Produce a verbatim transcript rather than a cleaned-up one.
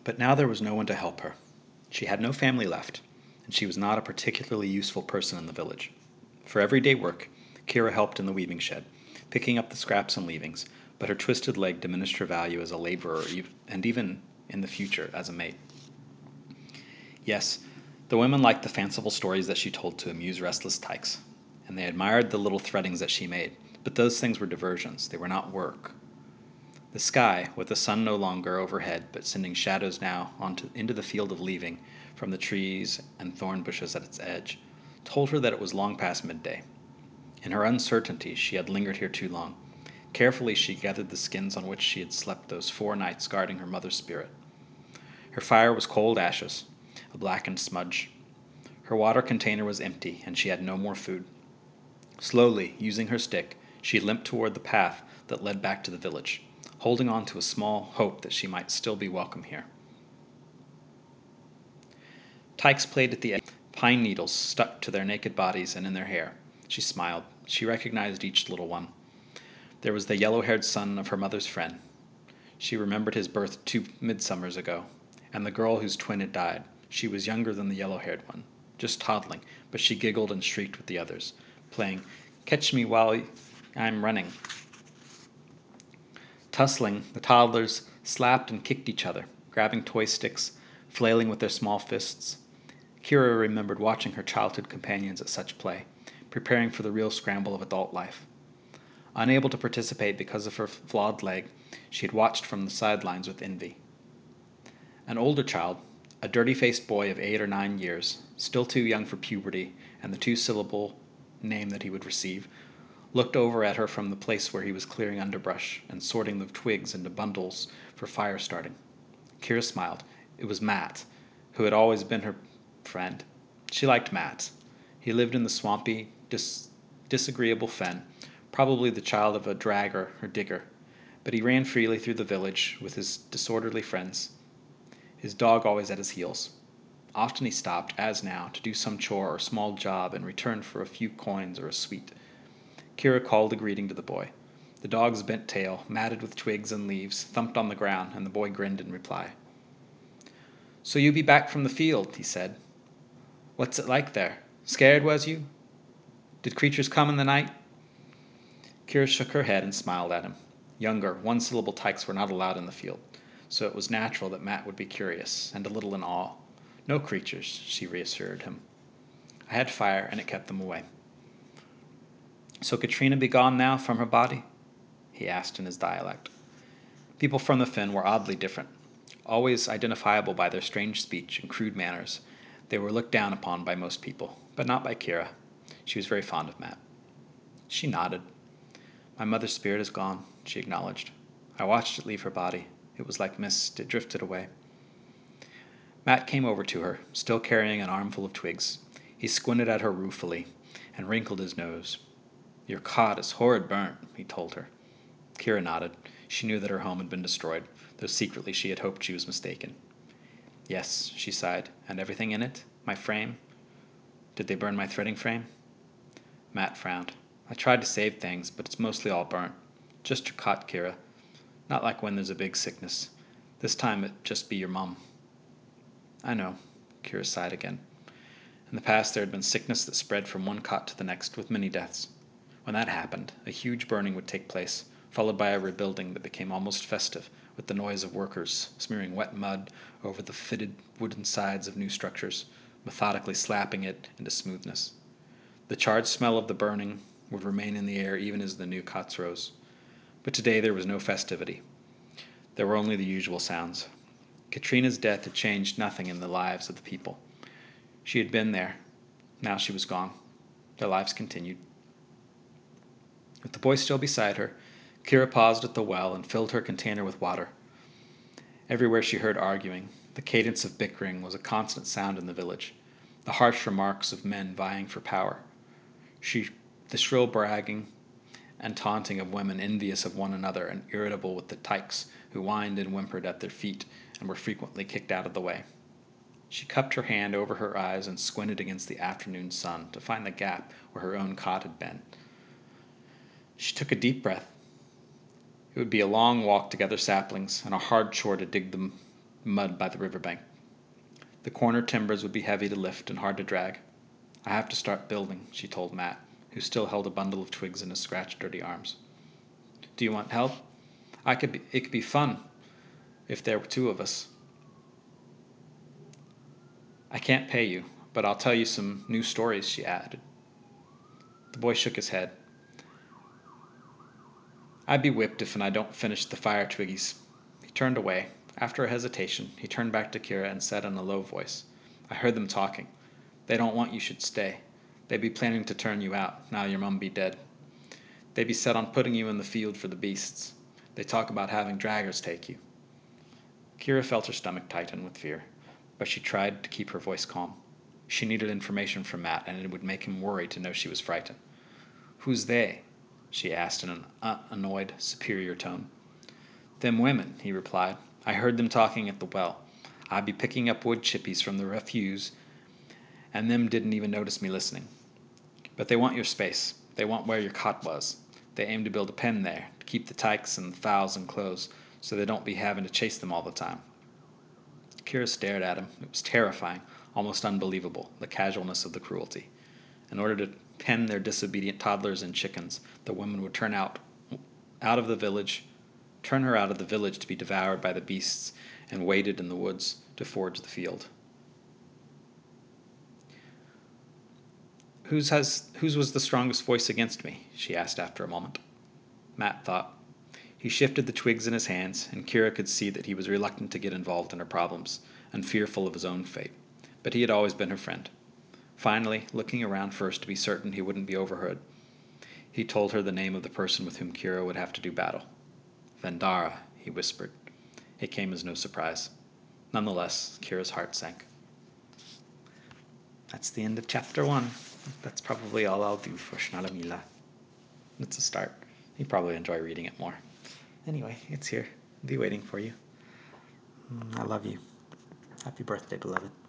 But now there was no one to help her. She had no family left, and she was not a particularly useful person in the village. For everyday work, Kira helped in the weaving shed, picking up the scraps and leavings, but her twisted leg diminished her value as a laborer and even in the future as a mate. Yes, the women liked the fanciful stories that she told to amuse restless tykes, and they admired the little threadings that she made, but those things were diversions, they were not work. The sky, with the sun no longer overhead but sending shadows now onto, into the field of leaving from the trees and thorn bushes at its edge, told her that it was long past midday. In her uncertainty, she had lingered here too long. Carefully she gathered the skins on which she had slept those four nights guarding her mother's spirit. Her fire was cold ashes, a blackened smudge. Her water container was empty, and she had no more food. Slowly, using her stick, she limped toward the path that led back to the village, holding on to a small hope that she might still be welcome here. Tykes played at the edge, pine needles stuck to their naked bodies and in their hair. She smiled. She recognized each little one. There was the yellow-haired son of her mother's friend. She remembered his birth two midsummers ago, and the girl whose twin had died. She was younger than the yellow-haired one, just toddling, but she giggled and shrieked with the others, playing, "Catch me while I'm running." Tussling, the toddlers slapped and kicked each other, grabbing toy sticks, flailing with their small fists. Kira remembered watching her childhood companions at such play, preparing for the real scramble of adult life. Unable to participate because of her flawed leg, she had watched from the sidelines with envy. An older child, a dirty-faced boy of eight or nine years, still too young for puberty and the two-syllable name that he would receive, looked over at her from the place where he was clearing underbrush and sorting the twigs into bundles for fire starting. Kira smiled. It was Matt, who had always been her friend. She liked Matt. He lived in the swampy, dis- disagreeable fen, probably the child of a dragger or digger, but he ran freely through the village with his disorderly friends, his dog always at his heels. Often he stopped, as now, to do some chore or small job in return for a few coins or a sweet. Kira called a greeting to the boy. The dog's bent tail, matted with twigs and leaves, thumped on the ground, and the boy grinned in reply. "So you be back from the field," he said. "What's it like there? Scared, was you? Did creatures come in the night?" Kira shook her head and smiled at him. Younger, one-syllable tykes were not allowed in the field, so it was natural that Matt would be curious, and a little in awe. "No creatures," she reassured him. "I had fire, and it kept them away." "So Katrina be gone now from her body?" he asked in his dialect. People from the fen were oddly different. Always identifiable by their strange speech and crude manners, they were looked down upon by most people, but not by Kira. She was very fond of Matt. She nodded. "My mother's spirit is gone," she acknowledged. "I watched it leave her body. It was like mist. It drifted away." Matt came over to her, still carrying an armful of twigs. He squinted at her ruefully and wrinkled his nose. "Your cot is horrid burnt," he told her. Kira nodded. She knew that her home had been destroyed, though secretly she had hoped she was mistaken. "Yes," she sighed. "And everything in it? My frame? Did they burn my threading frame?" Matt frowned. "I tried to save things, but it's mostly all burnt. Just your cot, Kira. Not like when there's a big sickness. This time it'd just be your mum." "I know," Kira sighed again. In the past there had been sickness that spread from one cot to the next, with many deaths. When that happened, a huge burning would take place, followed by a rebuilding that became almost festive, with the noise of workers smearing wet mud over the fitted wooden sides of new structures, methodically slapping it into smoothness. The charred smell of the burning would remain in the air even as the new cots rose. But today there was no festivity. There were only the usual sounds. Katrina's death had changed nothing in the lives of the people. She had been there. Now she was gone. Their lives continued. With the boy still beside her, Kira paused at the well and filled her container with water. Everywhere she heard arguing. The cadence of bickering was a constant sound in the village, the harsh remarks of men vying for power. She, the shrill bragging and taunting of women envious of one another and irritable with the tykes who whined and whimpered at their feet and were frequently kicked out of the way. She cupped her hand over her eyes and squinted against the afternoon sun to find the gap where her own cot had been. She took a deep breath. It would be a long walk to gather saplings and a hard chore to dig the mud by the riverbank. The corner timbers would be heavy to lift and hard to drag. I have to start building, she told Matt, who still held a bundle of twigs in his scratched, dirty arms. Do you want help? I could be, it could be fun if there were two of us. I can't pay you, but I'll tell you some new stories, she added. The boy shook his head. I'd be whipped if I don't finish the fire twiggies. He turned away. After a hesitation, he turned back to Kira and said in a low voice, I heard them talking. They don't want you should stay. They be planning to turn you out, now your mum be dead. They be set on putting you in the field for the beasts. They talk about having draggers take you. Kira felt her stomach tighten with fear, but she tried to keep her voice calm. She needed information from Matt, and it would make him worry to know she was frightened. Who's they? She asked in an uh, annoyed, superior tone. Them women, he replied. I heard them talking at the well. I be picking up wood chippies from the refuse, and them didn't even notice me listening. But they want your space. They want where your cot was. They aim to build a pen there, to keep the tykes and the fowls enclosed, so they don't be having to chase them all the time. Kira stared at him. It was terrifying, almost unbelievable, the casualness of the cruelty. In order to pen their disobedient toddlers and chickens, the women would turn out, out of the village, turn her out of the village to be devoured by the beasts, and waded in the woods to forage the field. Whose has whose was the strongest voice against me? She asked after a moment. Matt thought. He shifted the twigs in his hands, and Kira could see that he was reluctant to get involved in her problems, and fearful of his own fate. But he had always been her friend. Finally, looking around first to be certain he wouldn't be overheard, he told her the name of the person with whom Kira would have to do battle. Vendara, he whispered. It came as no surprise. Nonetheless, Kira's heart sank. That's the end of chapter one. That's probably all I'll do for Shnala Mila. It's a start. You probably enjoy reading it more. Anyway, it's here. I'll be waiting for you. I love you. Happy birthday, beloved.